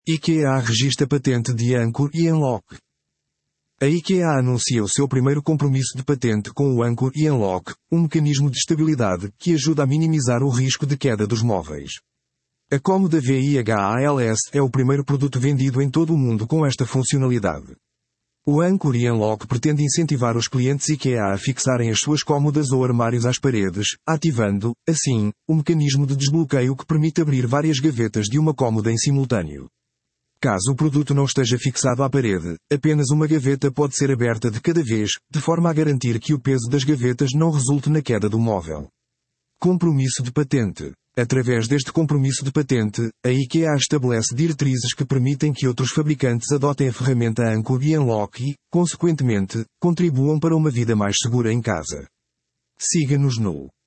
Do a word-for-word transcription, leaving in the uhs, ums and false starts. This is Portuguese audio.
IKEA registra patente de Anchor e Unlock. A IKEA anuncia o seu primeiro compromisso de patente com o Anchor e Unlock, um mecanismo de estabilidade que ajuda a minimizar o risco de queda dos móveis. A cômoda VIHALS é o primeiro produto vendido em todo o mundo com esta funcionalidade. O Anchor e Unlock pretende incentivar os clientes IKEA a fixarem as suas cômodas ou armários às paredes, ativando, assim, o mecanismo de desbloqueio que permite abrir várias gavetas de uma cômoda em simultâneo. Caso o produto não esteja fixado à parede, apenas uma gaveta pode ser aberta de cada vez, de forma a garantir que o peso das gavetas não resulte na queda do móvel. Compromisso de patente. Através deste compromisso de patente, a IKEA estabelece diretrizes que permitem que outros fabricantes adotem a ferramenta Anchor e Unlock e, consequentemente, contribuam para uma vida mais segura em casa. Siga-nos no